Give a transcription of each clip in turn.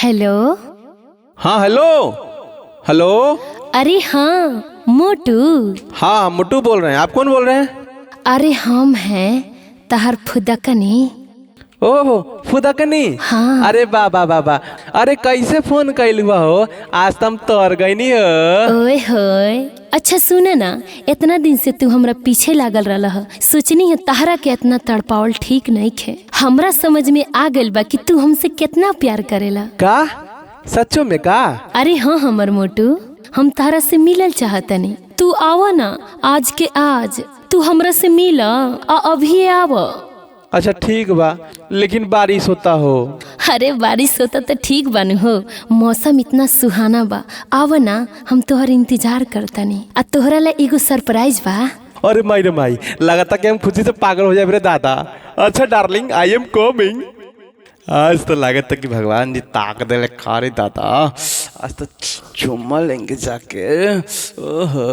Hello. हाँ hello hello. अरे हाँ मोटू। हाँ मोटू बोल रहे हैं। आप कौन बोल रहे हैं? अरे हम हैं तहार फुदकनी। ओहो फुदकनी। हाँ। अरे बाबा बाबा, अरे कैसे फोन कैल हुआ हो? आज तुम तोर गईनी हो। ओए होए, अच्छा सुने ना, इतना दिन से तू हमरा पीछे लागल रहा है, सोचनी है तहरा के इतना तड़पावल ठीक नहीं खे। हमरा समझ में आ गइल बा कि तू हमसे कितना प्यार करेला। का सच्चो में का? अरे हाँ हमर मोटू, हम तहरा से मिलल चाहतनी। तू आवा ना, आज के आज तू हमरा से मिला अभी आवा। अच्छा ठीक बा, लेकिन बारिश होता हो। अरे बारिश होता तो ठीक बानू हो, मौसम इतना सुहाना बा। आवा ना, हम तोहर इंतजार करतनी। आ तोहरा ला एगो सरप्राइज बा। अरे माई रे माई, लगाता कि हम खुशी से पागल हो जाए रे दादा। अच्छा डार्लिंग, आई एम कमिंग। आज तो लागत कि भगवान जी ताक दे खारे दादा। आज तो चुम्मा लेंगे जाके। ओहो,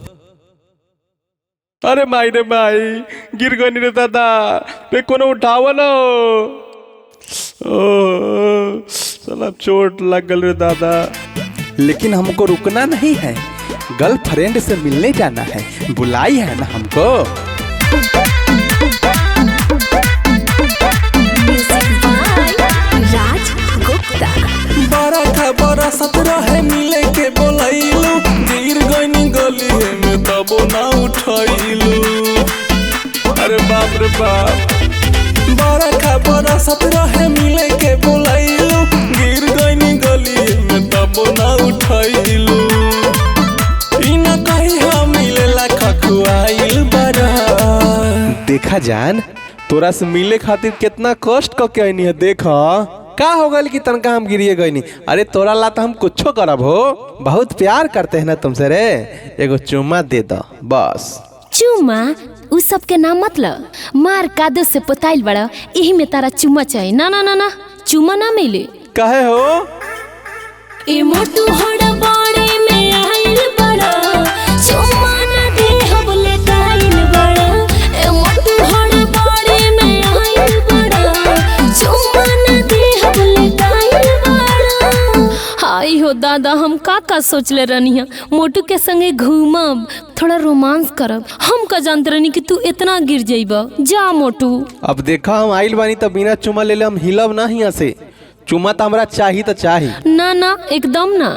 अरे माई रे माई, गिर गई रे दादा। रे कोनो उठावा ना। ओह साला चोट लग गल रे दादा। लेकिन हमको रुकना नहीं है, गर्लफ्रेंड से मिलने जाना है। बुलाई है ना हमको। राज गुप्ता। बड़ा खबर सतरह है मिले के बोलैलू, गिर गईनी गली है में तबो ना उठैलू। अरे बाप रे बाप, बड़ा खबर सतरह है मिले के बोलैलू, गिर गईनी गली है में तबो ना उठैलू। ई ना कही हम मिलेला खखुआइल बड़ा। देखा जान, तोरा से मिले खातिर कितना कष्ट करके आईनी है। देखा का हो गल कि तनका हम गिरिए गईनी। अरे तोरा ला तो हम कुछो करब हो, बहुत प्यार करते हैं ना तुमसे रे। एगो चुम्मा दे दो बस। चुम्मा उ सब के नाम मतलब मार कादो से पोताइल बड़ा, यही में तारा चुम्मा चाहिए। ना ना ना ना, चुम्मा ना मिले। कहे हो? ए मोटू हड़ा बाड़े में आइल बड़ा, चुम्मा ना दे हम ले काइल बड़ा। ए मोटू हड़ा बाड़े में आइल बड़ा, चुम्मा ना दे हम ले काइल बड़ा। हाय हो दादा, हम का सोचले रहनी है, मोटू के संगे घूमब, थोड़ा रोमांस करब। हम का जानते रहनी कि तू इतना गिर जाइबा। जा मोटू। अब देखा हम आइल बानी तो बिना चुम्मा ले हम हिलब ना हिया से। चुम्मा तो हमरा चाहिए तो चाहिए। ना ना एकदम ना।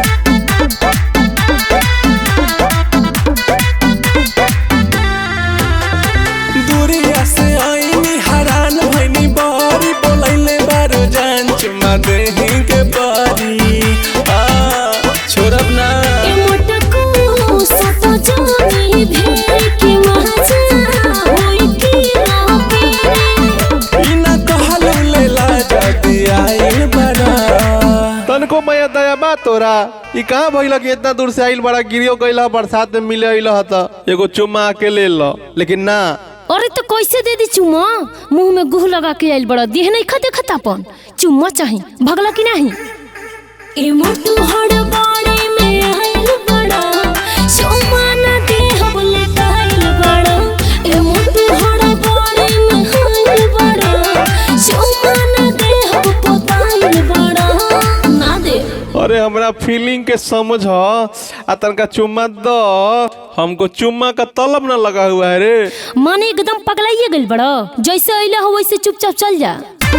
दूरिया से आईनी हैरान भईनी, बारी बोलैले बारो जान चुम्मा देही के बारी। छोड़ब ना। ए मोटकू सतो जानी भेर की मजा होई की ना पेरे। ई ना कहलू लेला जाती आइल बड़ा। तनको मया दया बा तोरा। ई कहाँ भइल कि इतना दूर से आइल बड़ा, गिरियो गइल बरसात में मिले अइल त एगो चुम्मा आके ले लो। लेकिन ना। अरे तो कैसे दे दी चुम्मा? मुंह में गुह लगा के आइल बड़ा, देह नहीं खाते खतापन। चुम्मा चाहिए, भगला की नहीं। ए मोटू हड़ बाड़े में आइल बड़ा, चुम्मा ना दे हम ले काइल बड़ा। ए मोटू हड़ बाड़े में आइल बड़ा, चुम्मा ना दे हम पोताइल बड़ा। ना दे। अरे हमरा फीलिंग के समझ आ तनका चुम्मा दो। हमको चुम्मा का तलब ना लगा हुआ है रे। माने एकदम पगलाइए गइल बड़ा, जैसे अइला हो वैसे चुपचाप चल जा।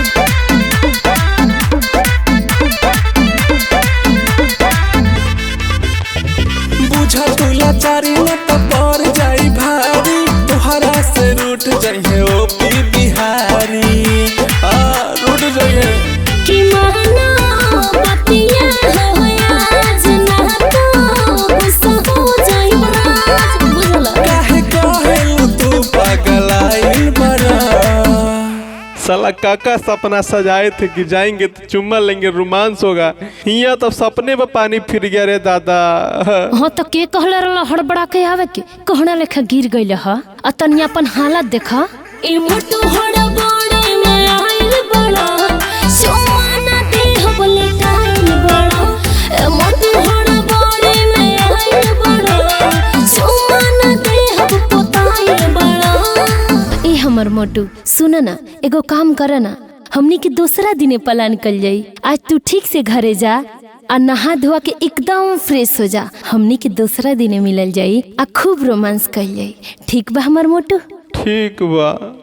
बुझा तुला चारी न तो पर जाई भारी, तोहरा से रूठ जाइए ओ पी बिहारी। रूठ जाइए कि माना बतिया हो आज ना तो गुस्सा हो जाई बड़ा। बुझला? काहे कहेलू तू पागल आइल बड़ा। साला काका सपना सजाए थे कि जाएंगे तो चुम्मा लेंगे, रोमांस होगा। हिया तो सपने में पानी फिर गया रे दादा। हाँ तो के कहले रहला हड़बड़ा के आवे के, कहना लेखा गिर गइल ह। आ तनी अपन हालत देखा। ए मोटू हड़ा बाड़े में आइल बड़ा, चुम्मा ना दे हम ले काइल बड़ा। ए मोटू हड़ा बाड़े में आइल बड़ा, चुम्मा ना दे हम पोताइल बड़ा। ए हमर मोटू सुन ना, एगो काम कर ना, हमनी के दूसरा दिने प्लान कल जाई। आज तू ठीक से घरे जा आ नहा धोआ के एकदम फ्रेश हो जा। हमनी के दूसरा दिने मिलल जाई आ खूब रोमांस कल जाई। ठीक बा हमर मोटू? ठीक बा।